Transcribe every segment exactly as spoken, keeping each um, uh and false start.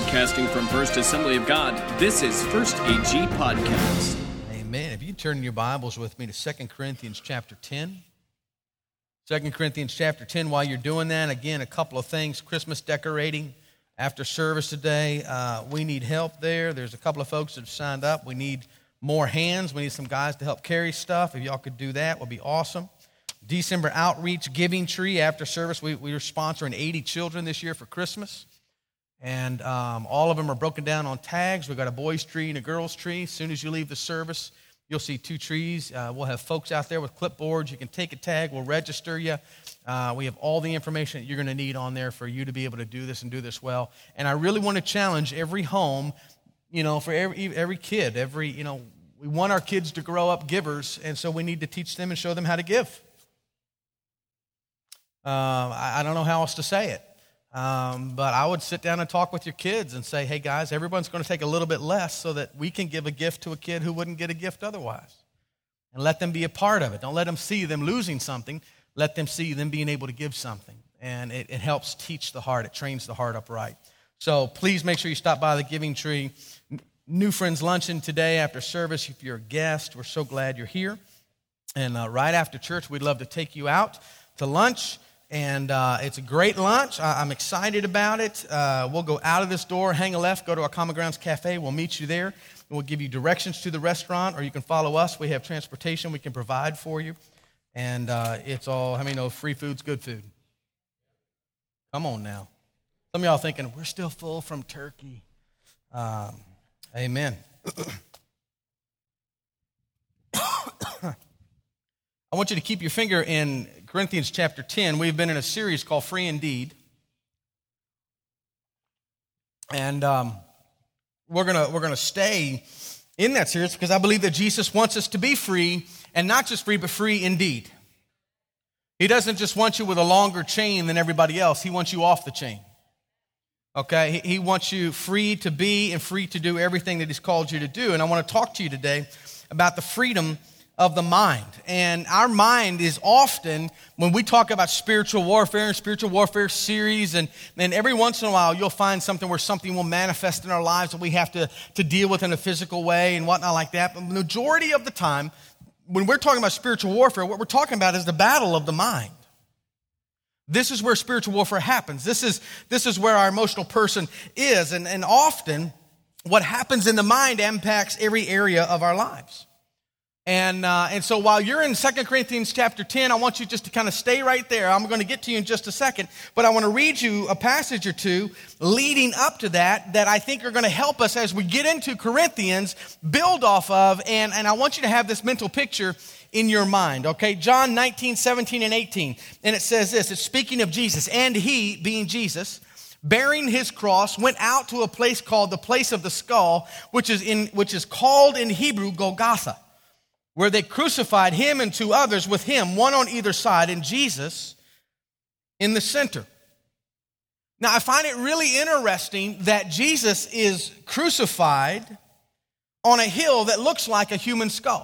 Broadcasting from First Assembly of God, this is First A G Podcast. Amen. If you turn your Bibles with me to Second Corinthians chapter ten. Second Corinthians chapter ten, while you're doing that, again, a couple of things. Christmas decorating after service today. Uh, we need help there. There's a couple of folks that have signed up. We need more hands. We need some guys to help carry stuff. If y'all could do that, it would be awesome. December outreach giving tree after service. We, we are sponsoring eighty children this year for Christmas. And um, all of them are broken down on tags. We've got a boys' tree and a girls' tree. As soon as you leave the service, you'll see two trees. Uh, we'll have folks out there with clipboards. You can take a tag. We'll register you. Uh, we have all the information that you're going to need on there for you to be able to do this and do this well. And I really want to challenge every home, you know, for every every kid, every, you know, we want our kids to grow up givers, and so we need to teach them and show them how to give. Uh, I, I don't know how else to say it. Um, but I would sit down and talk with your kids and say, hey guys, everyone's going to take a little bit less so that we can give a gift to a kid who wouldn't get a gift otherwise. And let them be a part of it. Don't let them see them losing something. Let them see them being able to give something. And it, it helps teach the heart. It trains the heart upright. So please make sure you stop by the Giving Tree. New Friends Luncheon today after service. If you're a guest, we're so glad you're here. And uh, right after church, we'd love to take you out to lunch. And uh, it's a great lunch. I- I'm excited about it. Uh, we'll go out of this door, hang a left, go to our Common Grounds Cafe. We'll meet you there. And we'll give you directions to the restaurant, or you can follow us. We have transportation we can provide for you. And uh, it's all, how many know free food's good food? Come on now. Some of y'all thinking, we're still full from turkey. Um, amen. I want you to keep your finger in Corinthians chapter ten. We've been in a series called Free Indeed. And um, we're gonna we're gonna stay in that series because I believe that Jesus wants us to be free, and not just free, but free indeed. He doesn't just want you with a longer chain than everybody else. He wants you off the chain. Okay? He, he wants you free to be and free to do everything that he's called you to do. And I want to talk to you today about the freedom of the mind. And our mind is often, when we talk about spiritual warfare and spiritual warfare series, and then every once in a while you'll find something where something will manifest in our lives that we have to, to deal with in a physical way and whatnot like that. But the majority of the time, when we're talking about spiritual warfare, what we're talking about is the battle of the mind. This is where spiritual warfare happens. This is, this is where our emotional person is. And, and often, what happens in the mind impacts every area of our lives. And uh, and so while you're in Second Corinthians chapter ten, I want you just to kind of stay right there. I'm going to get to you in just a second, but I want to read you a passage or two leading up to that that I think are going to help us as we get into Corinthians, build off of, and, and I want you to have this mental picture in your mind, okay? John nineteen, seventeen, and eighteen, and it says this, it's speaking of Jesus, and he, being Jesus, bearing his cross, went out to a place called the place of the skull, which is in which is called in Hebrew Golgotha, where they crucified him and two others with him, one on either side, and Jesus in the center. Now, I find it really interesting that Jesus is crucified on a hill that looks like a human skull.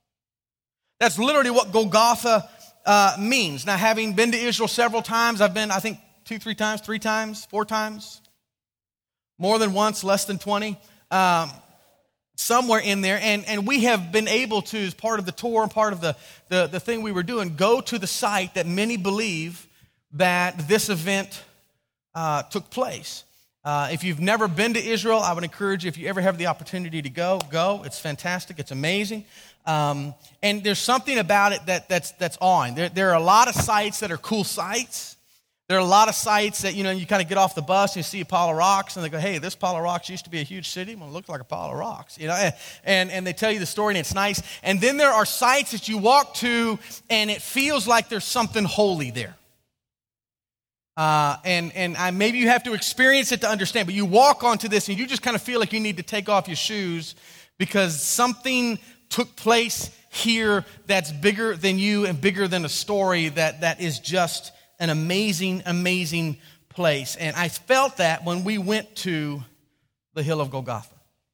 That's literally what Golgotha uh, means. Now, having been to Israel several times, I've been, I think, two, three times, three times, four times, more than once, less than twenty. Um, somewhere in there, and, and we have been able to, as part of the tour and part of the, the, the thing we were doing, go to the site that many believe that this event uh, took place. Uh, if you've never been to Israel, I would encourage you, if you ever have the opportunity to go, go. It's fantastic. It's amazing. Um, and there's something about it that, that's, that's awing. There, there are a lot of sites that are cool sites. There are a lot of sites that, you know, you kind of get off the bus and you see a pile of rocks and they go, hey, this pile of rocks used to be a huge city. Well, it looked like a pile of rocks, you know, and, and, and they tell you the story and it's nice. And then there are sites that you walk to and it feels like there's something holy there. Uh, and and I, maybe you have to experience it to understand, but you walk onto this and you just kind of feel like you need to take off your shoes because something took place here that's bigger than you and bigger than a story that that is just an amazing, amazing place. And I felt that when we went to the hill of Golgotha.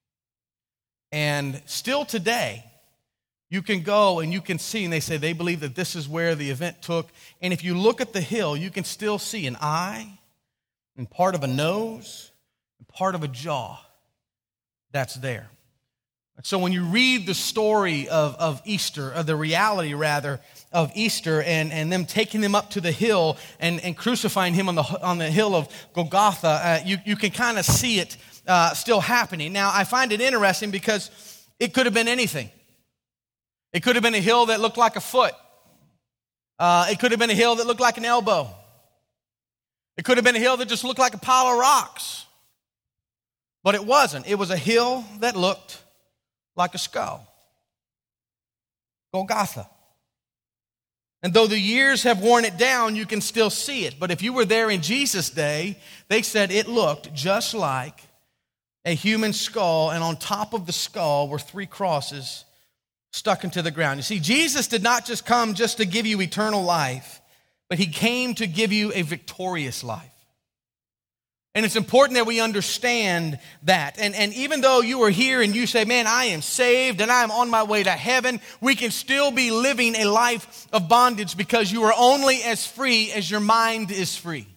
And still today, you can go and you can see, and they say they believe that this is where the event took. And if you look at the hill, you can still see an eye and part of a nose and part of a jaw that's there. So when you read the story of, of Easter, of the reality rather of Easter, and, and them taking him up to the hill and, and crucifying him on the on the hill of Golgotha, uh, you, you can kind of see it uh, still happening. Now, I find it interesting because it could have been anything. It could have been a hill that looked like a foot. Uh, it could have been a hill that looked like an elbow. It could have been a hill that just looked like a pile of rocks. But it wasn't. It was a hill that looked like a skull. Golgotha. And though the years have worn it down, you can still see it. But if you were there in Jesus' day, they said it looked just like a human skull, and on top of the skull were three crosses stuck into the ground. You see, Jesus did not just come just to give you eternal life, but he came to give you a victorious life. And it's important that we understand that. And, and even though you are here and you say, man, I am saved and I am on my way to heaven, we can still be living a life of bondage because you are only as free as your mind is free.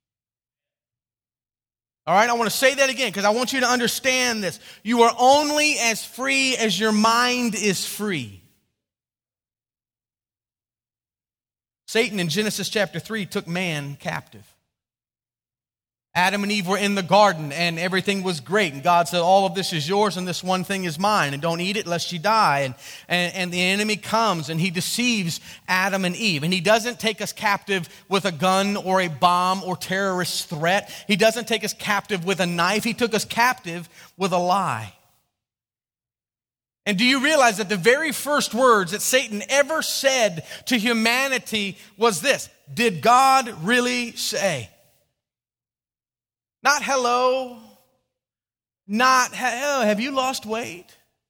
All right, I want to say that again because I want you to understand this. You are only as free as your mind is free. Satan in Genesis chapter three took man captive. Adam and Eve were in the garden and everything was great. And God said, all of this is yours and this one thing is mine. And don't eat it lest you die. And, and, and the enemy comes and he deceives Adam and Eve. And he doesn't take us captive with a gun or a bomb or terrorist threat. He doesn't take us captive with a knife. He took us captive with a lie. And do you realize that the very first words that Satan ever said to humanity was this? Did God really say? Not hello, not oh, have you lost weight?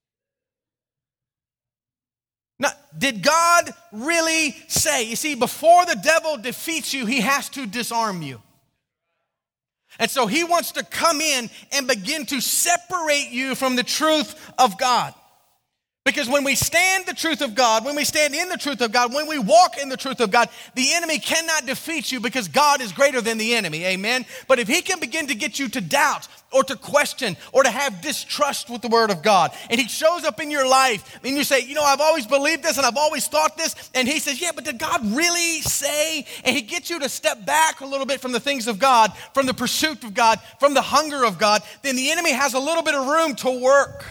Not, did God really say? You see, before the devil defeats you, he has to disarm you. And so he wants to come in and begin to separate you from the truth of God. Because when we stand the truth of God, when we stand in the truth of God, when we walk in the truth of God, the enemy cannot defeat you because God is greater than the enemy, amen? But if he can begin to get you to doubt or to question or to have distrust with the word of God, and he shows up in your life and you say, you know, I've always believed this and I've always thought this, and he says, yeah, but did God really say? And he gets you to step back a little bit from the things of God, from the pursuit of God, from the hunger of God, then the enemy has a little bit of room to work.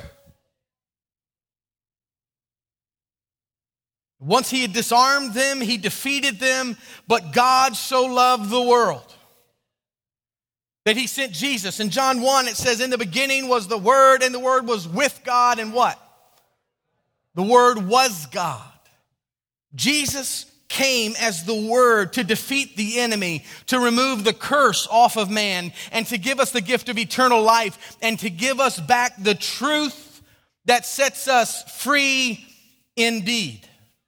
Once he had disarmed them, he defeated them, but God so loved the world that he sent Jesus. In John one, it says, in the beginning was the Word, and the Word was with God, and what? The Word was God. Jesus came as the Word to defeat the enemy, to remove the curse off of man, and to give us the gift of eternal life, and to give us back the truth that sets us free indeed.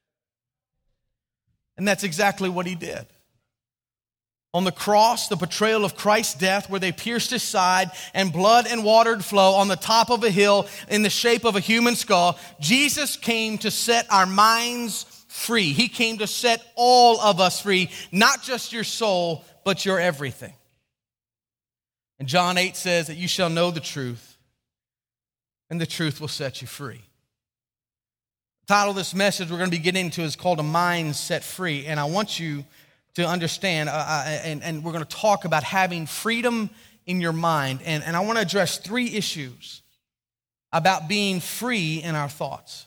And that's exactly what he did. On the cross, the portrayal of Christ's death, where they pierced his side and blood and water would flow on the top of a hill in the shape of a human skull, Jesus came to set our minds free. He came to set all of us free, not just your soul, but your everything. And John eight says that you shall know the truth, and the truth will set you free. The title of this message we're going to be getting into is called A Mind Set Free. And I want you to understand, uh, and, and we're going to talk about having freedom in your mind. And, and I want to address three issues about being free in our thoughts.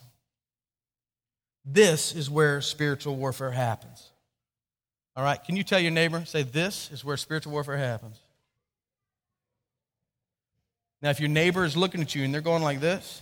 This is where spiritual warfare happens. All right, can you tell your neighbor, say, this is where spiritual warfare happens. Now, if your neighbor is looking at you and they're going like this,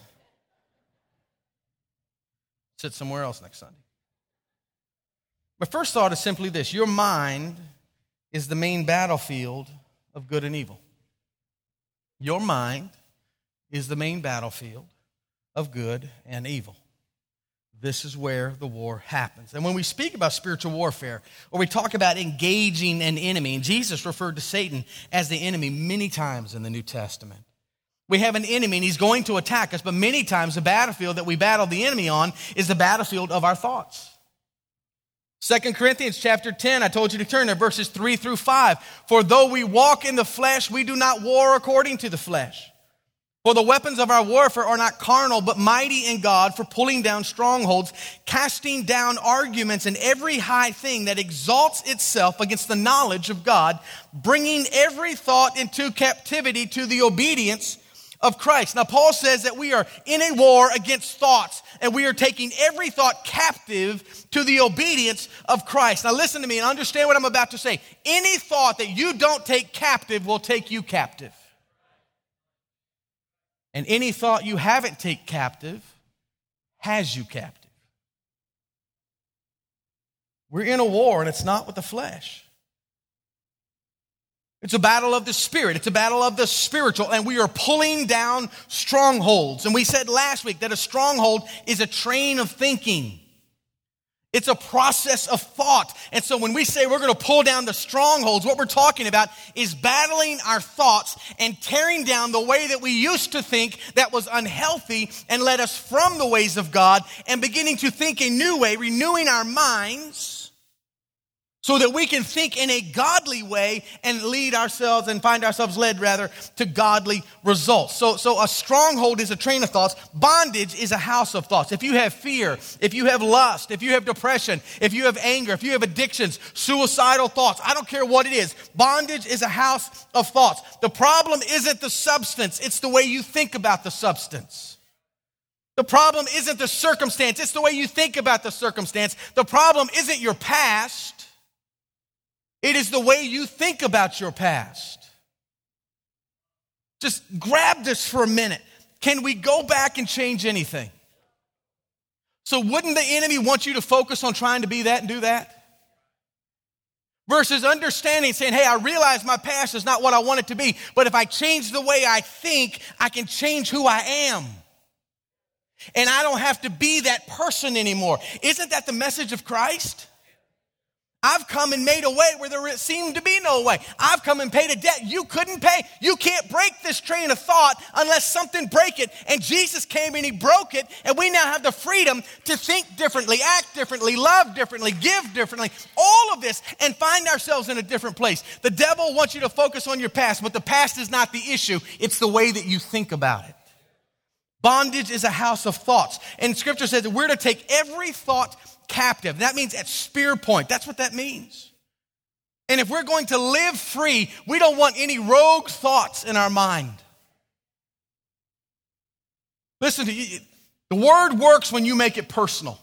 sit somewhere else next Sunday. My first thought is simply this. Your mind is the main battlefield of good and evil. Your mind is the main battlefield of good and evil. This is where the war happens. And when we speak about spiritual warfare, or we talk about engaging an enemy, and Jesus referred to Satan as the enemy many times in the New Testament. We have an enemy, and he's going to attack us, but many times the battlefield that we battle the enemy on is the battlefield of our thoughts. Second Corinthians chapter ten, I told you to turn there, verses three through five. For though we walk in the flesh, we do not war according to the flesh. For the weapons of our warfare are not carnal, but mighty in God for pulling down strongholds, casting down arguments and every high thing that exalts itself against the knowledge of God, bringing every thought into captivity to the obedience of Christ. Now, Paul says that we are in a war against thoughts, and we are taking every thought captive to the obedience of Christ. Now, listen to me and understand what I'm about to say. Any thought that you don't take captive will take you captive. And any thought you haven't taken captive has you captive. We're in a war, and it's not with the flesh. It's a battle of the spirit. It's a battle of the spiritual, and we are pulling down strongholds. And we said last week that a stronghold is a train of thinking. It's a process of thought. And so when we say we're going to pull down the strongholds, what we're talking about is battling our thoughts and tearing down the way that we used to think that was unhealthy and led us from the ways of God, and beginning to think a new way, renewing our minds so that we can think in a godly way and lead ourselves and find ourselves led rather to godly results. So, so a stronghold is a train of thoughts. Bondage is a house of thoughts. If you have fear, if you have lust, if you have depression, if you have anger, if you have addictions, suicidal thoughts, I don't care what it is. Bondage is a house of thoughts. The problem isn't the substance, it's the way you think about the substance. The problem isn't the circumstance, it's the way you think about the circumstance. The problem isn't your past. It is the way you think about your past. Just grab this for a minute. Can we go back and change anything? So wouldn't the enemy want you to focus on trying to be that and do that? Versus understanding, saying, hey, I realize my past is not what I want it to be, but if I change the way I think, I can change who I am. And I don't have to be that person anymore. Isn't that the message of Christ? I've come and made a way where there seemed to be no way. I've come and paid a debt you couldn't pay. You can't break this train of thought unless something break it. And Jesus came and he broke it. And we now have the freedom to think differently, act differently, love differently, give differently. All of this, and find ourselves in a different place. The devil wants you to focus on your past, but the past is not the issue. It's the way that you think about it. Bondage is a house of thoughts. And Scripture says that we're to take every thought captive. That means at spear point. That's what that means. And if we're going to live free, we don't want any rogue thoughts in our mind. Listen to you. The word works when you make it personal.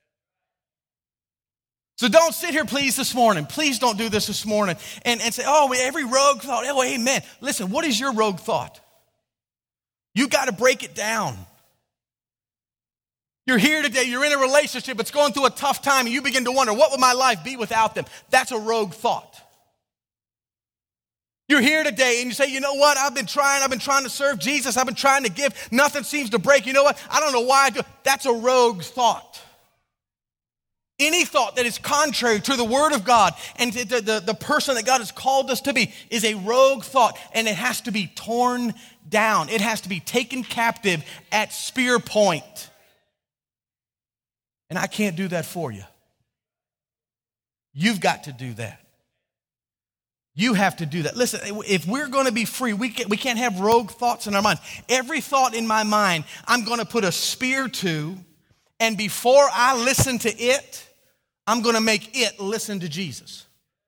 So don't sit here, please, this morning. Please don't do this this morning and, and say, oh, every rogue thought, oh, amen. Listen, what is your rogue thought? You got to break it down. You're here today, you're in a relationship, it's going through a tough time, and you begin to wonder, what would my life be without them? That's a rogue thought. You're here today and you say, you know what, I've been trying, I've been trying to serve Jesus, I've been trying to give, nothing seems to break. You know what, I don't know why I do. That's a rogue thought. Any thought that is contrary to the Word of God and to the, the, the person that God has called us to be is a rogue thought, and it has to be torn down. It has to be taken captive at spear point. And I can't do that for you. You've got to do that. You have to do that. Listen, if we're going to be free, we can't, we can't have rogue thoughts in our mind. Every thought in my mind, I'm going to put a spear to, and before I listen to it, I'm going to make it listen to Jesus.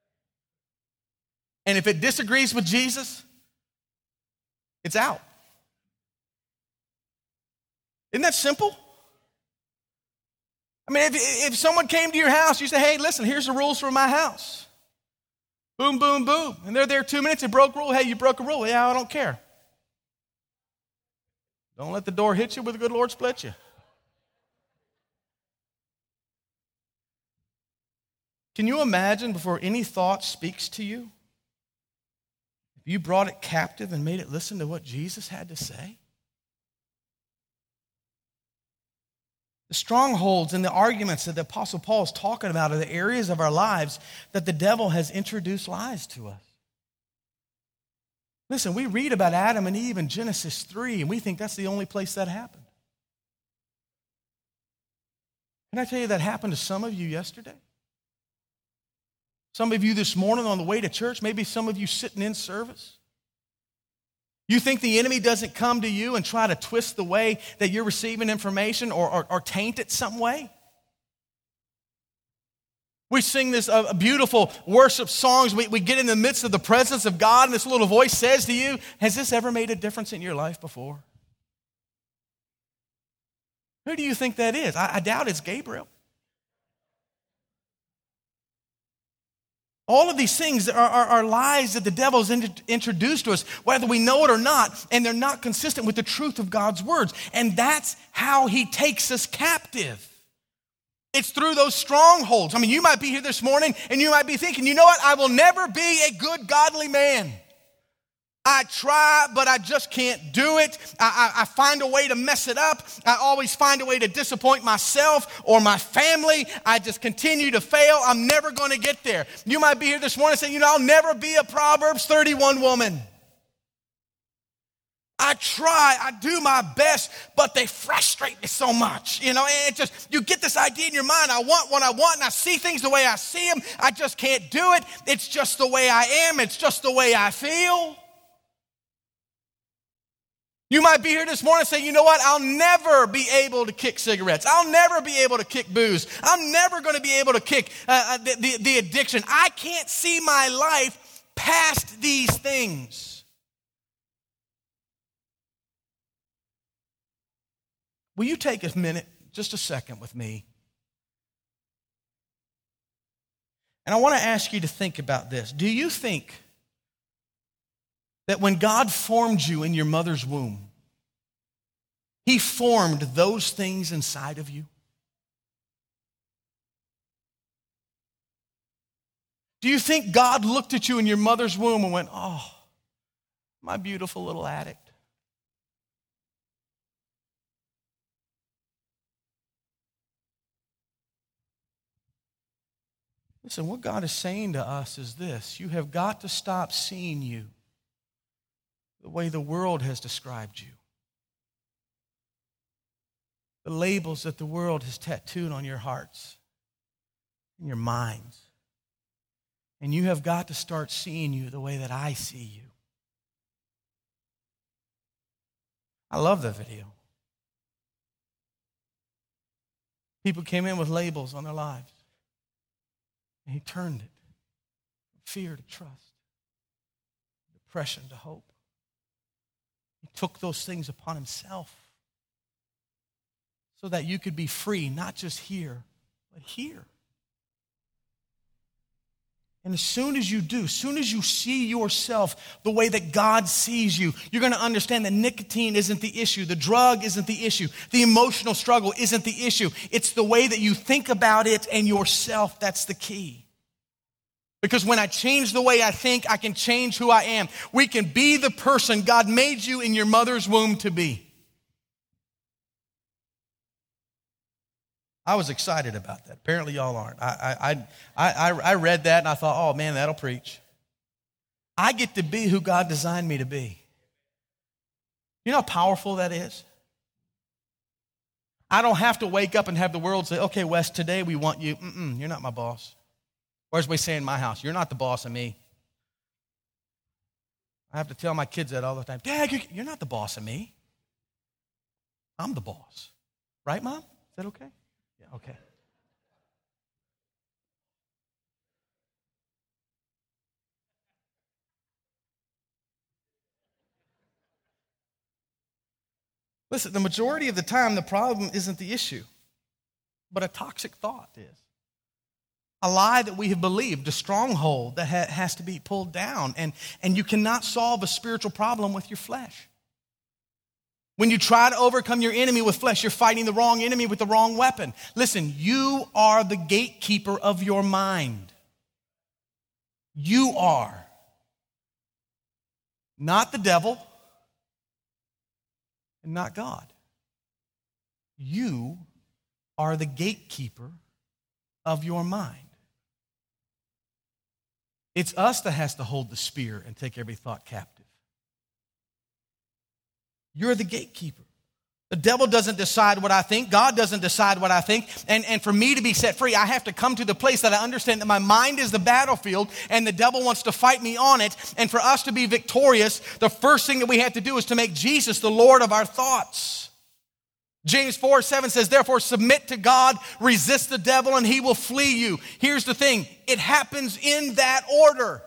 And if it disagrees with Jesus, it's out. Isn't that simple? I mean, if, if someone came to your house, you say, hey, listen, here's the rules for my house. Boom, boom, boom. And they're there two minutes, they broke a rule. Hey, you broke a rule. Yeah, I don't care. Don't let the door hit you with the good Lord split you. Can you imagine before any thought speaks to you, if you brought it captive and made it listen to what Jesus had to say? The strongholds and the arguments that the Apostle Paul is talking about are the areas of our lives that the devil has introduced lies to us. Listen, we read about Adam and Eve in Genesis three, and we think that's the only place that happened. Can I tell you that happened to some of you yesterday? Some of you this morning on the way to church, maybe some of you sitting in service. You think the enemy doesn't come to you and try to twist the way that you're receiving information or, or, or taint it some way? We sing this uh, beautiful worship songs. We, we get in the midst of the presence of God, and this little voice says to you, has this ever made a difference in your life before? Who do you think that is? I, I doubt it's Gabriel. All of these things are, are, are lies that the devil has in, introduced to us, whether we know it or not, and they're not consistent with the truth of God's words. And that's how he takes us captive. It's through those strongholds. I mean, you might be here this morning and you might be thinking, you know what? I will never be a good, godly man. I try, but I just can't do it. I, I, I find a way to mess it up. I always find a way to disappoint myself or my family. I just continue to fail. I'm never going to get there. You might be here this morning saying, you know, I'll never be a Proverbs thirty-one woman. I try, I do my best, but they frustrate me so much. You know, and it just, you get this idea in your mind, I want what I want, and I see things the way I see them. I just can't do it. It's just the way I am. It's just the way I feel. You might be here this morning saying, you know what, I'll never be able to kick cigarettes. I'll never be able to kick booze. I'm never going to be able to kick uh, the, the, the addiction. I can't see my life past these things. Will you take a minute, just a second with me? And I want to ask you to think about this. Do you think that when God formed you in your mother's womb, he formed those things inside of you? Do you think God looked at you in your mother's womb and went, oh, my beautiful little addict? Listen, what God is saying to us is this: you have got to stop seeing you the way the world has described you. The labels that the world has tattooed on your hearts and your minds. And you have got to start seeing you the way that I see you. I love that video. People came in with labels on their lives. And he turned it from fear to trust, depression to hope. He took those things upon himself so that you could be free, not just here, but here. And as soon as you do, as soon as you see yourself the way that God sees you, you're going to understand that nicotine isn't the issue. The drug isn't the issue. The emotional struggle isn't the issue. It's the way that you think about it and yourself that's the key. Because when I change the way I think, I can change who I am. We can be the person God made you in your mother's womb to be. I was excited about that. Apparently y'all aren't. I, I, I, I read that and I thought, oh man, that'll preach. I get to be who God designed me to be. You know how powerful that is? I don't have to wake up and have the world say, okay, Wes, today we want you. Mm-mm, you're not my boss. Or as we say in my house, you're not the boss of me. I have to tell my kids that all the time. Dad, you're not the boss of me. I'm the boss. Right, Mom? Is that okay? Yeah, okay. Listen, the majority of the time, the problem isn't the issue, but a toxic thought is. A lie that we have believed, a stronghold that ha- has to be pulled down. And, and you cannot solve a spiritual problem with your flesh. When you try to overcome your enemy with flesh, you're fighting the wrong enemy with the wrong weapon. Listen, you are the gatekeeper of your mind. You are. Not the devil and not God. You are the gatekeeper of your mind. It's us that has to hold the spear and take every thought captive. You're the gatekeeper. The devil doesn't decide what I think. God doesn't decide what I think. And, and for me to be set free, I have to come to the place that I understand that my mind is the battlefield and the devil wants to fight me on it. And for us to be victorious, the first thing that we have to do is to make Jesus the Lord of our thoughts. James four seven says, therefore submit to God, resist the devil, and he will flee you. Here's the thing. It happens in that order.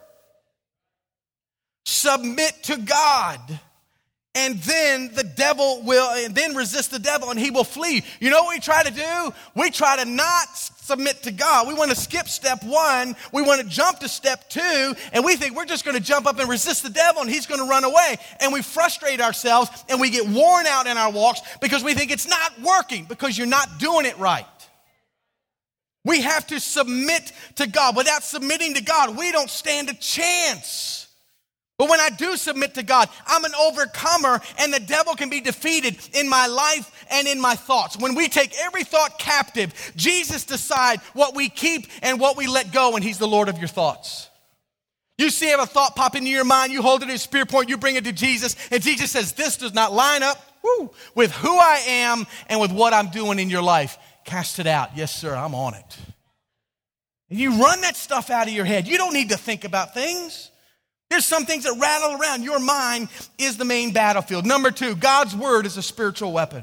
Submit to God. And then the devil will, and then resist the devil and he will flee. You know what we try to do? We try to not submit to God. We want to skip step one. We want to jump to step two. And we think we're just going to jump up and resist the devil and he's going to run away. And we frustrate ourselves and we get worn out in our walks because we think it's not working because you're not doing it right. We have to submit to God. Without submitting to God, we don't stand a chance. But when I do submit to God, I'm an overcomer and the devil can be defeated in my life and in my thoughts. When we take every thought captive, Jesus decides what we keep and what we let go, and he's the Lord of your thoughts. You see have a thought pop into your mind, you hold it at a spear point, you bring it to Jesus, and Jesus says, this does not line up woo, with who I am and with what I'm doing in your life. Cast it out. Yes, sir, I'm on it. And you run that stuff out of your head. You don't need to think about things. There's some things that rattle around. Your mind is the main battlefield. Number two, God's word is a spiritual weapon.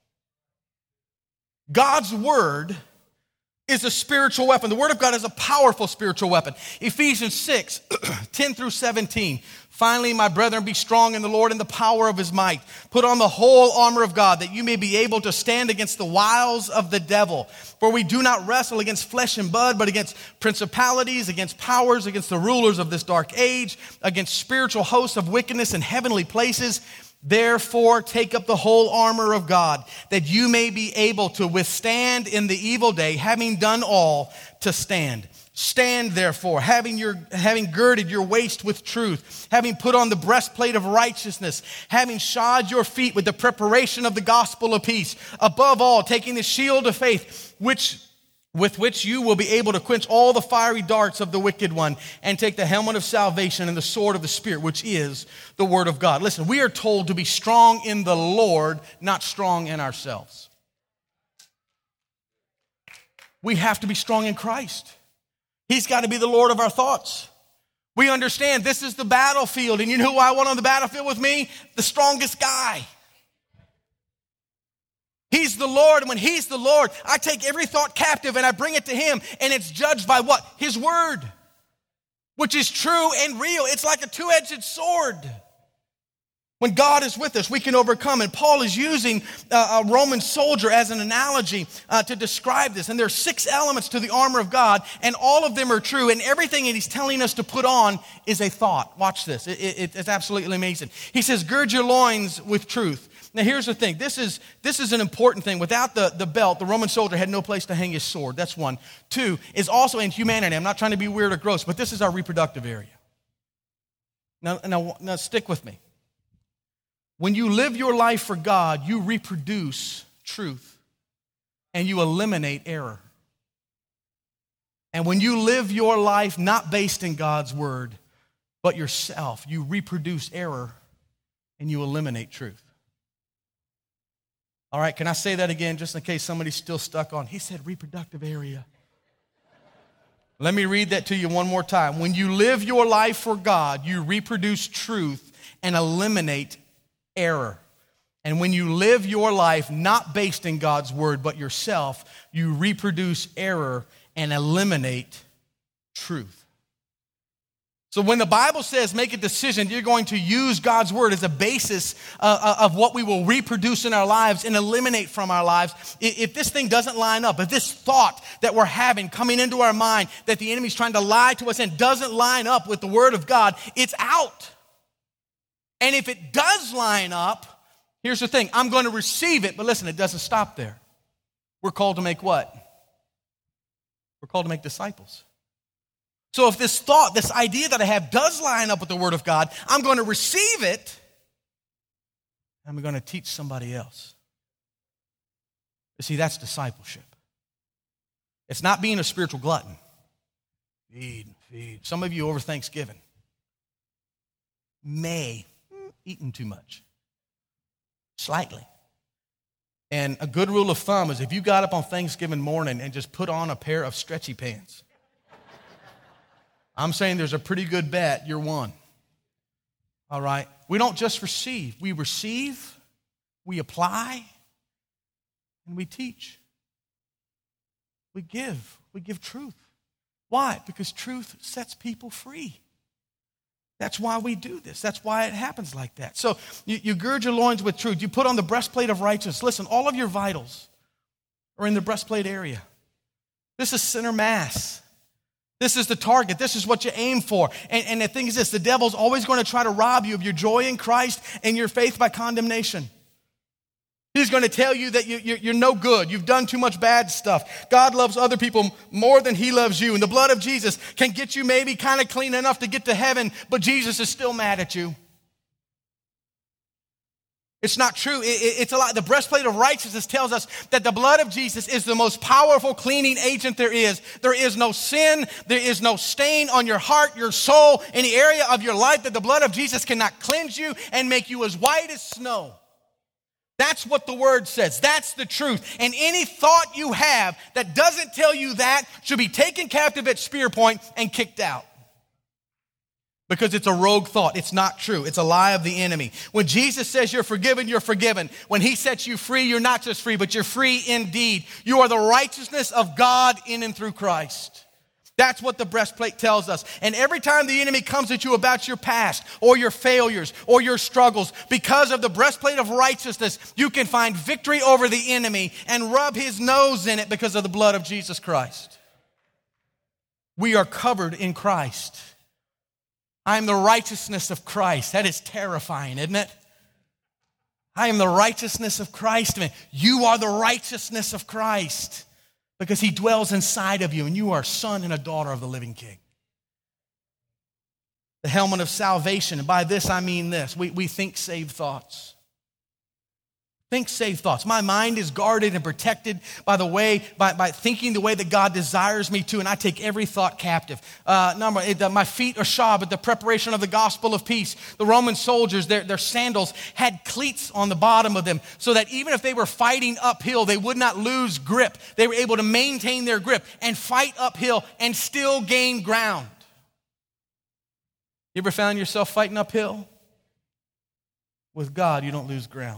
God's word is a spiritual weapon. The word of God is a powerful spiritual weapon. Ephesians six, ten through seventeen. Finally, my brethren, be strong in the Lord and the power of his might. Put on the whole armor of God that you may be able to stand against the wiles of the devil. For we do not wrestle against flesh and blood, but against principalities, against powers, against the rulers of this dark age, against spiritual hosts of wickedness in heavenly places. Therefore, take up the whole armor of God, that you may be able to withstand in the evil day, having done all to stand. Stand therefore, having your having girded your waist with truth, having put on the breastplate of righteousness, having shod your feet with the preparation of the gospel of peace. Above all, taking the shield of faith, which with which you will be able to quench all the fiery darts of the wicked one, and take the helmet of salvation and the sword of the Spirit, which is the word of God. Listen, we are told to be strong in the Lord, not strong in ourselves. We have to be strong in Christ. He's got to be the Lord of our thoughts. We understand this is the battlefield, and you know who I want on the battlefield with me? The strongest guy. He's the Lord, and when he's the Lord, I take every thought captive and I bring it to him, and it's judged by what? His word, which is true and real. It's like a two-edged sword. When God is with us, we can overcome. And Paul is using a Roman soldier as an analogy uh, to describe this. And there are six elements to the armor of God, and all of them are true. And everything that he's telling us to put on is a thought. Watch this. It, it, it's absolutely amazing. He says, gird your loins with truth. Now, here's the thing. This is, this is an important thing. Without the, the belt, the Roman soldier had no place to hang his sword. That's one. Two, is also in humanity. I'm not trying to be weird or gross, but this is our reproductive area. Now, now, now stick with me. When you live your life for God, you reproduce truth and you eliminate error. And when you live your life not based in God's word, but yourself, you reproduce error and you eliminate truth. All right, can I say that again just in case somebody's still stuck on? He said reproductive area. Let me read that to you one more time. When you live your life for God, you reproduce truth and eliminate error. And when you live your life not based in God's word, but yourself, you reproduce error and eliminate truth. So when the Bible says make a decision, you're going to use God's word as a basis uh, of what we will reproduce in our lives and eliminate from our lives. If this thing doesn't line up, if this thought that we're having coming into our mind that the enemy's trying to lie to us and doesn't line up with the word of God, it's out. And if it does line up, here's the thing, I'm going to receive it, but listen, it doesn't stop there. We're called to make what? We're called to make disciples. So if this thought, this idea that I have does line up with the word of God, I'm going to receive it, and I'm going to teach somebody else. You see, that's discipleship. It's not being a spiritual glutton. Feed, feed. Some of you over Thanksgiving may eaten too much. Slightly. And a good rule of thumb is if you got up on Thanksgiving morning and just put on a pair of stretchy pants, I'm saying there's a pretty good bet you're one. All right? We don't just receive. We receive, we apply, and we teach. We give. We give truth. Why? Because truth sets people free. That's why we do this. That's why it happens like that. So you, you gird your loins with truth. You put on the breastplate of righteousness. Listen, all of your vitals are in the breastplate area. This is center mass. This is the target. This is what you aim for. And, and the thing is this, the devil's always going to try to rob you of your joy in Christ and your faith by condemnation. He's going to tell you that you, you're, you're no good. You've done too much bad stuff. God loves other people more than he loves you. And the blood of Jesus can get you maybe kind of clean enough to get to heaven, but Jesus is still mad at you. It's not true. It, it, it's a lie. The breastplate of righteousness tells us that the blood of Jesus is the most powerful cleaning agent there is. There is no sin. There is no stain on your heart, your soul, any area of your life that the blood of Jesus cannot cleanse you and make you as white as snow. That's what the word says. That's the truth. And any thought you have that doesn't tell you that should be taken captive at spear point and kicked out. Because it's a rogue thought. It's not true. It's a lie of the enemy. When Jesus says you're forgiven, you're forgiven. When he sets you free, you're not just free, but you're free indeed. You are the righteousness of God in and through Christ. That's what the breastplate tells us. And every time the enemy comes at you about your past or your failures or your struggles, because of the breastplate of righteousness, you can find victory over the enemy and rub his nose in it because of the blood of Jesus Christ. We are covered in Christ. I am the righteousness of Christ. That is terrifying, isn't it? I am the righteousness of Christ. Man, you are the righteousness of Christ. Because he dwells inside of you and you are a son and a daughter of the living King. The helmet of salvation, and by this I mean this. We, we think saved thoughts. Think saved thoughts. My mind is guarded and protected by the way, by, by thinking the way that God desires me to, and I take every thought captive. Uh, number, it, uh, my feet are shod with the preparation of the gospel of peace. The Roman soldiers, their, their sandals had cleats on the bottom of them, so that even if they were fighting uphill, they would not lose grip. They were able to maintain their grip and fight uphill and still gain ground. You ever found yourself fighting uphill? With God, you don't lose ground.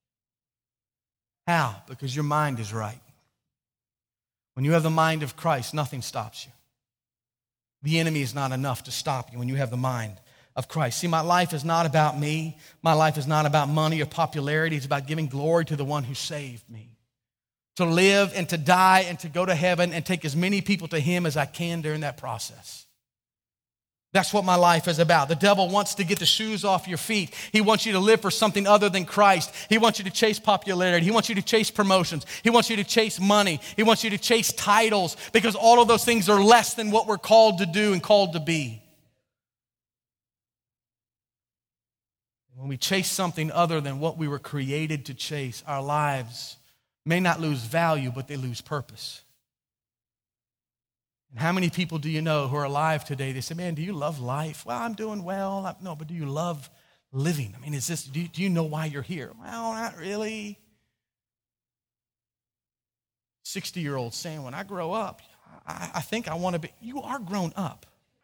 How? Because your mind is right. When you have the mind of Christ, nothing stops you. The enemy is not enough to stop you when you have the mind of Christ. See, my life is not about me. My life is not about money or popularity. It's about giving glory to the one who saved me. To live and to die and to go to heaven and take as many people to him as I can during that process. That's what my life is about. The devil wants to get the shoes off your feet. He wants you to live for something other than Christ. He wants you to chase popularity. He wants you to chase promotions. He wants you to chase money. He wants you to chase titles, because all of those things are less than what we're called to do and called to be. When we chase something other than what we were created to chase, our lives may not lose value, but they lose purpose. And how many people do you know who are alive today? They say, man, do you love life? Well, I'm doing well. No, but do you love living? I mean, is this, do you, do you know why you're here? Well, not really. sixty-year-old saying, when I grow up, I, I think I want to be. You are grown up.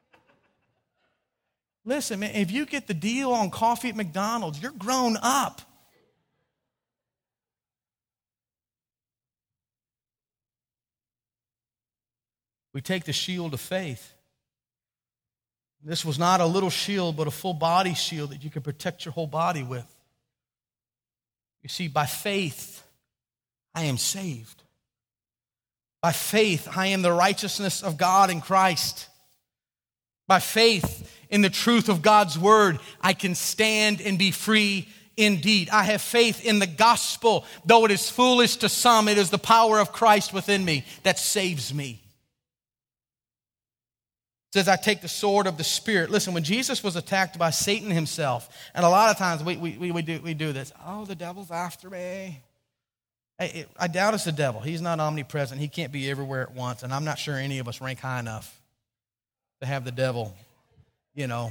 Listen, man, if you get the deal on coffee at McDonald's, you're grown up. We take the shield of faith. This was not a little shield, but a full body shield that you can protect your whole body with. You see, by faith, I am saved. By faith, I am the righteousness of God in Christ. By faith in the truth of God's word, I can stand and be free indeed. I have faith in the gospel. Though it is foolish to some, it is the power of Christ within me that saves me. It says, I take the sword of the Spirit. Listen, when Jesus was attacked by Satan himself, and a lot of times we, we, we, do, we do this. Oh, the devil's after me. Hey, it, I doubt it's the devil. He's not omnipresent. He can't be everywhere at once, and I'm not sure any of us rank high enough to have the devil, you know,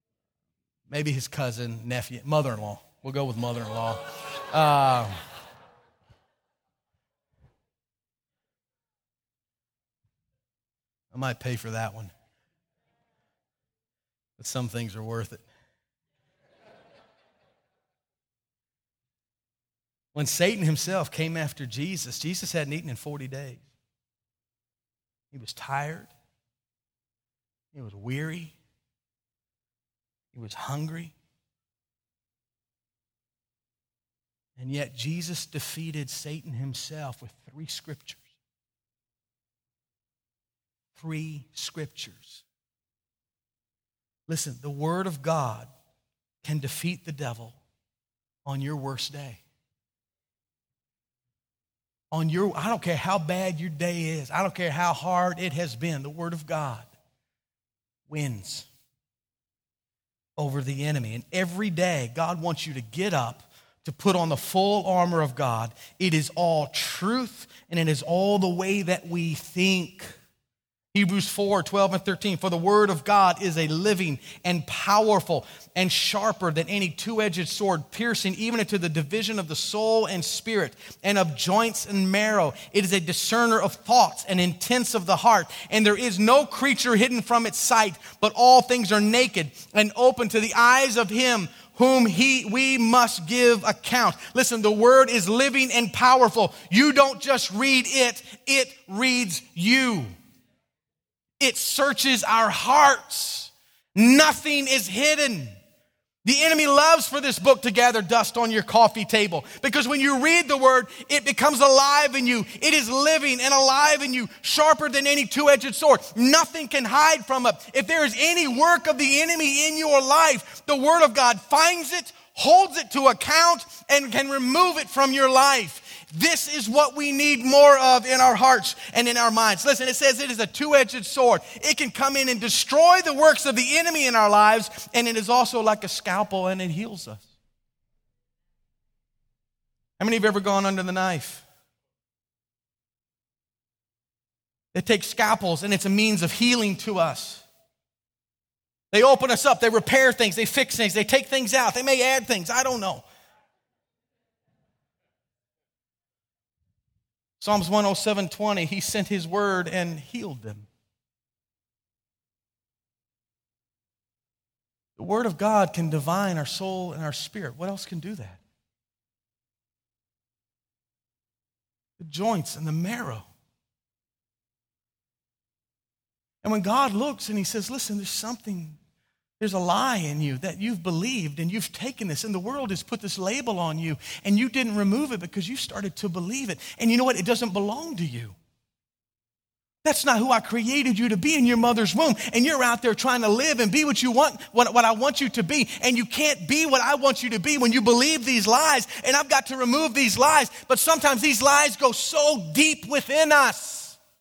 maybe his cousin, nephew, mother-in-law. We'll go with mother-in-law. Uh, I might pay for that one. But some things are worth it. When Satan himself came after Jesus, Jesus hadn't eaten in forty days. He was tired. He was weary. He was hungry. And yet Jesus defeated Satan himself with three scriptures. Three scriptures. Listen, the Word of God can defeat the devil on your worst day. On your, I don't care how bad your day is. I don't care how hard it has been. The Word of God wins over the enemy. And every day, God wants you to get up, to put on the full armor of God. It is all truth, and it is all the way that we think. Hebrews four, twelve and thirteen, for the word of God is a living and powerful and sharper than any two-edged sword, piercing even into the division of the soul and spirit and of joints and marrow. It is a discerner of thoughts and intents of the heart. And there is no creature hidden from its sight, but all things are naked and open to the eyes of him whom he we must give account. Listen, the word is living and powerful. You don't just read it, it reads you. It searches our hearts. Nothing is hidden. The enemy loves for this book to gather dust on your coffee table, because when you read the word, it becomes alive in you. It is living and alive in you, sharper than any two-edged sword. Nothing can hide from it. If there is any work of the enemy in your life, the word of God finds it, holds it to account, and can remove it from your life. This is what we need more of in our hearts and in our minds. Listen, it says it is a two-edged sword. It can come in and destroy the works of the enemy in our lives, and it is also like a scalpel, and it heals us. How many have ever gone under the knife? They take scalpels, and it's a means of healing to us. They open us up. They repair things. They fix things. They take things out. They may add things. I don't know. Psalms one oh seven twenty, he sent his word and healed them. The word of God can divine our soul and our spirit. What else can do that? The joints and the marrow. And when God looks and he says, listen, there's something, there's a lie in you that you've believed, and you've taken this, and the world has put this label on you, and you didn't remove it because you started to believe it. And you know what? It doesn't belong to you. That's not who I created you to be in your mother's womb. And you're out there trying to live and be what you want, what, what I want you to be. And you can't be what I want you to be when you believe these lies. And I've got to remove these lies. But sometimes these lies go so deep within us.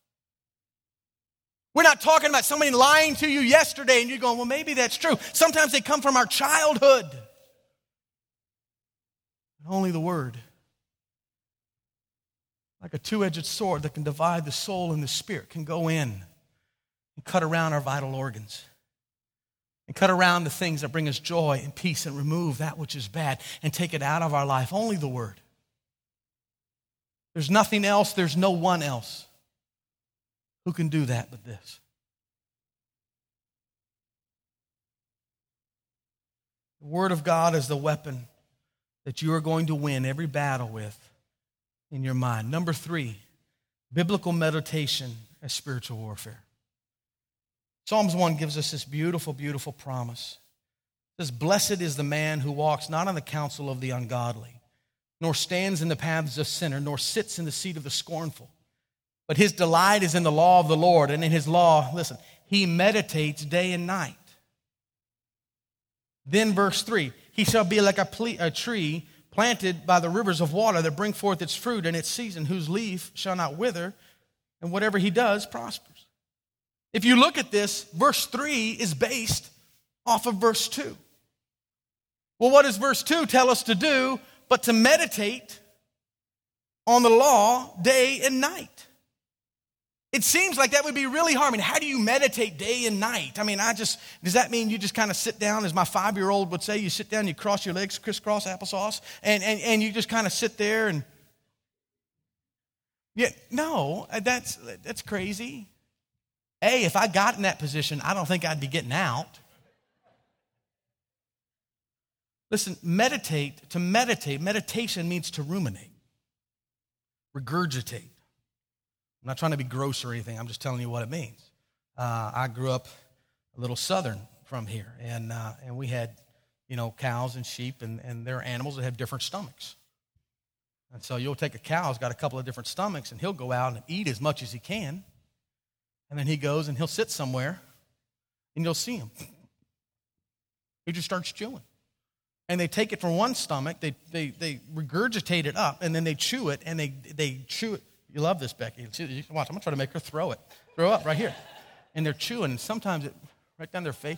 We're not talking about somebody lying to you yesterday and you're going, well, maybe that's true. Sometimes they come from our childhood. Only the word, like a two-edged sword that can divide the soul and the spirit, can go in and cut around our vital organs and cut around the things that bring us joy and peace and remove that which is bad and take it out of our life. Only the word. There's nothing else. There's no one else who can do that but this. The word of God is the weapon that you are going to win every battle with in your mind. Number three, biblical meditation as spiritual warfare. Psalms one gives us this beautiful, beautiful promise. It says, blessed is the man who walks not on the counsel of the ungodly, nor stands in the paths of sinner, nor sits in the seat of the scornful. But his delight is in the law of the Lord, and in his law, listen, he meditates day and night. Then verse three, he shall be like a, ple- a tree planted by the rivers of water that bring forth its fruit in its season, whose leaf shall not wither, and whatever he does prospers. If you look at this, verse three is based off of verse two. Well, what does verse two tell us to do but to meditate on the law day and night? It seems like that would be really hard. I mean, how do you meditate day and night? I mean, I just, does that mean you just kind of sit down, as my five-year-old would say, you sit down, you cross your legs, crisscross applesauce, and, and, and you just kind of sit there and, yeah, no, that's, that's crazy. A, if I got in that position, I don't think I'd be getting out. Listen, meditate, to meditate, meditation means to ruminate, regurgitate. I'm not trying to be gross or anything. I'm just telling you what it means. Uh, I grew up a little southern from here, and uh, and we had, you know, cows and sheep, and, and there are animals that have different stomachs. And so you'll take a cow who's got a couple of different stomachs, and he'll go out and eat as much as he can, and then he goes and he'll sit somewhere, and you'll see him. He just starts chewing. And they take it from one stomach, they they they regurgitate it up, and then they chew it, and they they chew it. You love this, Becky. Watch, I'm going to try to make her throw it. Throw up right here. And they're chewing, and sometimes it, right down their face.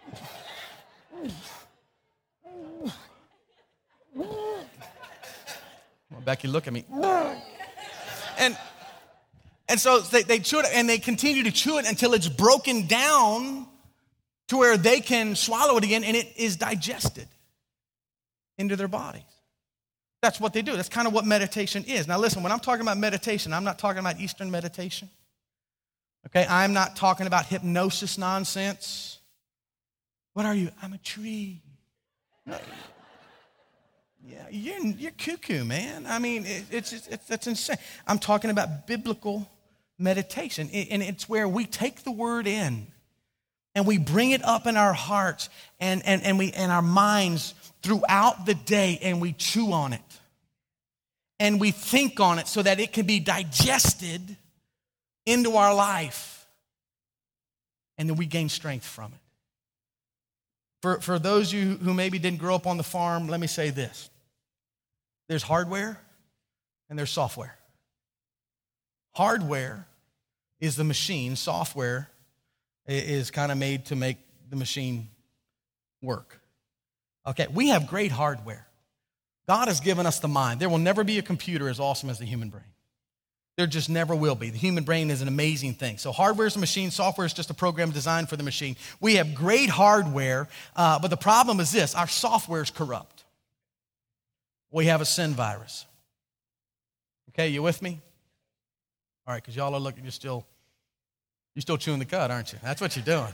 Well, Becky, look at me. And and so they, they chew it, and they continue to chew it until it's broken down to where they can swallow it again, and it is digested into their bodies. That's what they do. That's kind of what meditation is. Now listen, when I'm talking about meditation, I'm not talking about Eastern meditation. Okay, I'm not talking about hypnosis nonsense. What are you? I'm a tree. No. Yeah, you're, you're cuckoo, man. I mean, it, it's, it's, it's that's insane. I'm talking about biblical meditation, and it's where we take the word in and we bring it up in our hearts and, and, and, we, and our minds throughout the day, and we chew on it. And we think on it so that it can be digested into our life. And then we gain strength from it. For, for those of you who maybe didn't grow up on the farm, let me say this. There's hardware and there's software. Hardware is the machine. Software is kind of made to make the machine work. Okay, we have great hardware. God has given us the mind. There will never be a computer as awesome as the human brain. There just never will be. The human brain is an amazing thing. So hardware is a machine. Software is just a program designed for the machine. We have great hardware, uh, but the problem is this. Our software is corrupt. We have a sin virus. Okay, you with me? All right, because y'all are looking, you're still, you're still chewing the cud, aren't you? That's what you're doing.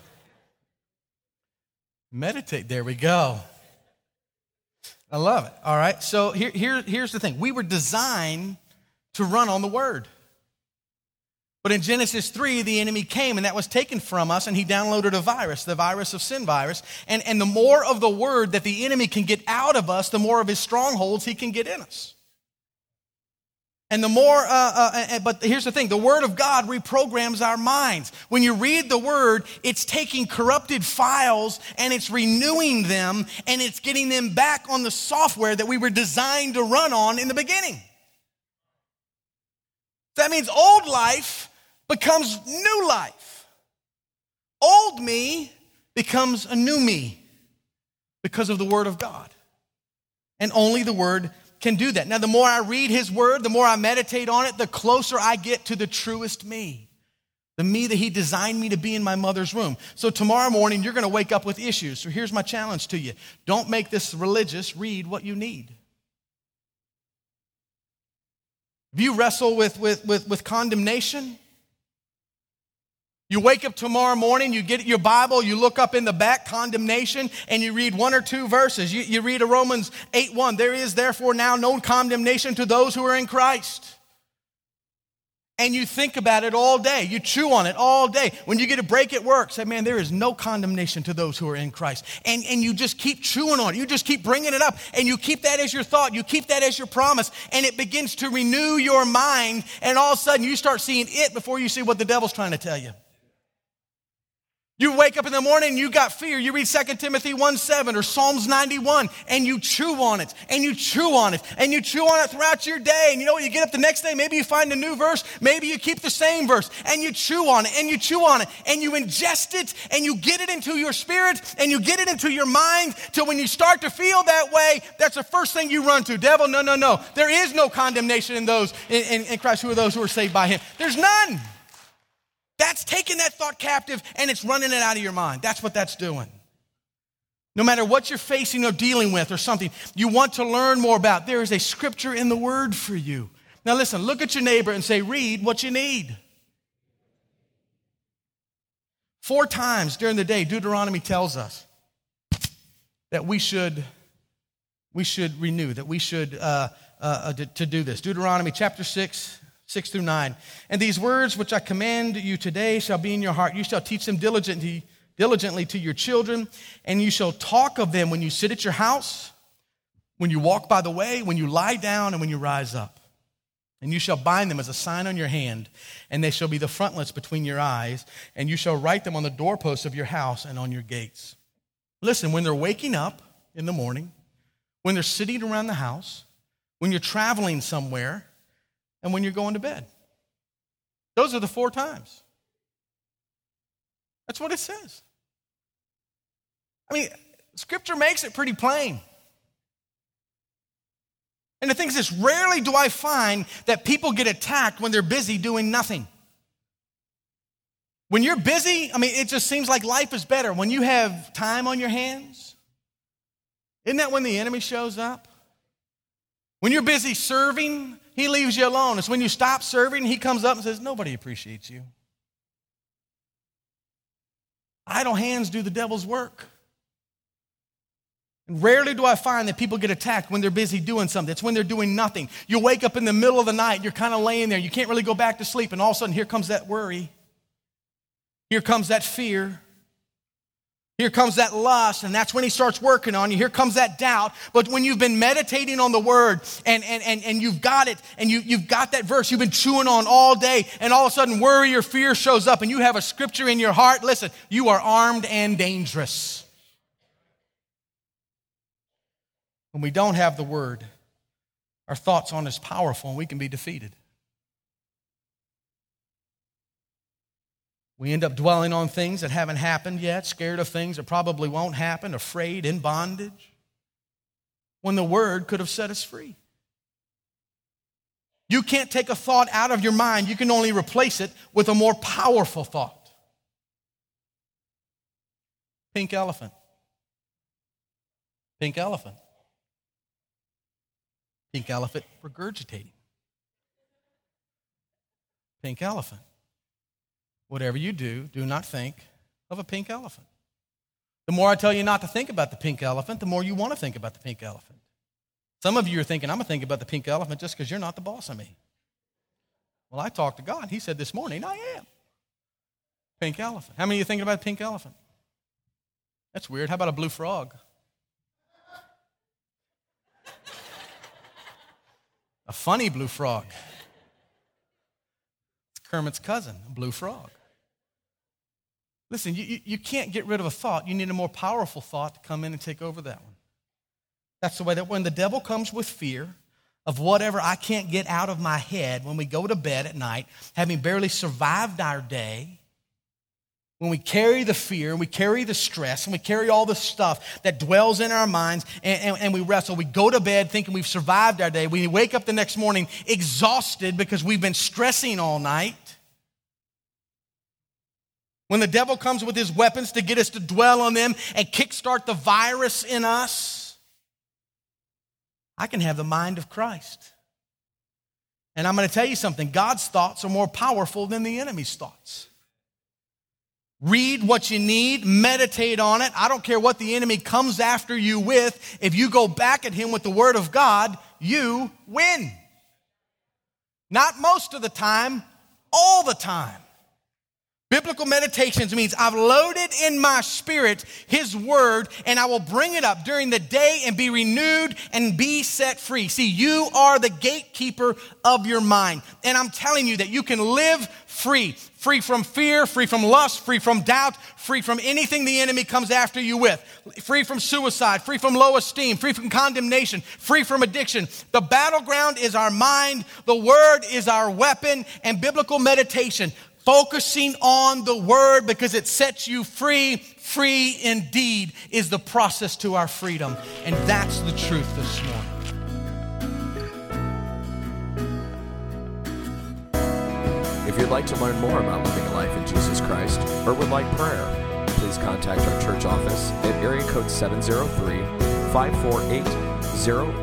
Meditate. There we go. I love it. All right. So here, here, here's the thing. We were designed to run on the word. But in Genesis three, the enemy came, and that was taken from us, and he downloaded a virus, the virus of sin virus. And, and the more of the word that the enemy can get out of us, the more of his strongholds he can get in us. And the more, uh, uh, but here's the thing, the word of God reprograms our minds. When you read the word, it's taking corrupted files and it's renewing them and it's getting them back on the software that we were designed to run on in the beginning. That means old life becomes new life. Old me becomes a new me because of the word of God. And only the word can do that. Now, the more I read his word, the more I meditate on it, the closer I get to the truest me, the me that he designed me to be in my mother's womb. So tomorrow morning, you're going to wake up with issues. So here's my challenge to you. Don't make this religious. Read what you need. If you wrestle with, with, with, with condemnation, you wake up tomorrow morning, you get your Bible, you look up in the back, condemnation, and you read one or two verses. You, you read a Romans eight one. There is therefore now no condemnation to those who are in Christ. And you think about it all day. You chew on it all day. When you get a break at work, say, man, there is no condemnation to those who are in Christ. And, and you just keep chewing on it. You just keep bringing it up. And you keep that as your thought. You keep that as your promise. And it begins to renew your mind. And all of a sudden, you start seeing it before you see what the devil's trying to tell you. You wake up in the morning and you got fear. You read Second Timothy one seven or Psalms ninety-one and you chew on it and you chew on it and you chew on it throughout your day. And you know what? You get up the next day, maybe you find a new verse. Maybe you keep the same verse and you chew on it and you chew on it and you ingest it and you get it into your spirit and you get it into your mind till when you start to feel that way, that's the first thing you run to. Devil, no, no, no. There is no condemnation in those in, in, in Christ who are those who are saved by him. There's none. That's taking that thought captive and it's running it out of your mind. That's what that's doing. No matter what you're facing or dealing with or something you want to learn more about, there is a scripture in the word for you. Now listen, look at your neighbor and say, read what you need. Four times during the day, Deuteronomy tells us that we should, we should renew, that we should, uh, uh, to, to do this. Deuteronomy chapter six, six through nine. And these words which I command you today shall be in your heart. You shall teach them diligently, diligently to your children, and you shall talk of them when you sit at your house, when you walk by the way, when you lie down, and when you rise up. And you shall bind them as a sign on your hand, and they shall be the frontlets between your eyes, and you shall write them on the doorposts of your house and on your gates. Listen, when they're waking up in the morning, when they're sitting around the house, when you're traveling somewhere, and when you're going to bed. Those are the four times. That's what it says. I mean, Scripture makes it pretty plain. And the thing is this, rarely do I find that people get attacked when they're busy doing nothing. When you're busy, I mean, it just seems like life is better. When you have time on your hands, isn't that when the enemy shows up? When you're busy serving, he leaves you alone. It's when you stop serving, he comes up and says, nobody appreciates you. Idle hands do the devil's work. And rarely do I find that people get attacked when they're busy doing something. It's when they're doing nothing. You wake up in the middle of the night, you're kind of laying there, you can't really go back to sleep, and all of a sudden here comes that worry. Here comes that fear. Here comes that lust, and that's when he starts working on you. Here comes that doubt. But when you've been meditating on the word, and, and, and, and you've got it, and you, you've got that verse you've been chewing on all day, and all of a sudden worry or fear shows up, and you have a scripture in your heart, listen, you are armed and dangerous. When we don't have the word, our thoughts aren't as powerful, and we can be defeated. We end up dwelling on things that haven't happened yet, scared of things that probably won't happen, afraid, in bondage, when the word could have set us free. You can't take a thought out of your mind. You can only replace it with a more powerful thought. Pink elephant. Pink elephant. Pink elephant regurgitating. Pink elephant. Whatever you do, do not think of a pink elephant. The more I tell you not to think about the pink elephant, the more you want to think about the pink elephant. Some of you are thinking, I'm going to think about the pink elephant just because you're not the boss of me. Well, I talked to God. He said this morning, I am. Pink elephant. How many of you thinking about a pink elephant? That's weird. How about a blue frog? A funny blue frog. It's Kermit's cousin, a blue frog. Listen, you, you can't get rid of a thought. You need a more powerful thought to come in and take over that one. That's the way that when the devil comes with fear of whatever I can't get out of my head when we go to bed at night, having barely survived our day, when we carry the fear, and we carry the stress, and we carry all the stuff that dwells in our minds, and, and, and we wrestle, we go to bed thinking we've survived our day. We wake up the next morning exhausted because we've been stressing all night. When the devil comes with his weapons to get us to dwell on them and kickstart the virus in us, I can have the mind of Christ. And I'm going to tell you something. God's thoughts are more powerful than the enemy's thoughts. Read what you need, meditate on it. I don't care what the enemy comes after you with. If you go back at him with the word of God, you win. Not most of the time, all the time. Biblical meditations means I've loaded in my spirit his word, and I will bring it up during the day and be renewed and be set free. See, you are the gatekeeper of your mind. And I'm telling you that you can live free. Free from fear, free from lust, free from doubt, free from anything the enemy comes after you with. Free from suicide, free from low esteem, free from condemnation, free from addiction. The battleground is our mind. The word is our weapon. And biblical meditation, focusing on the word because it sets you free, free indeed, is the process to our freedom. And that's the truth this morning. If you'd like to learn more about living a life in Jesus Christ or would like prayer, please contact our church office at area code seven zero three, five four eight, zero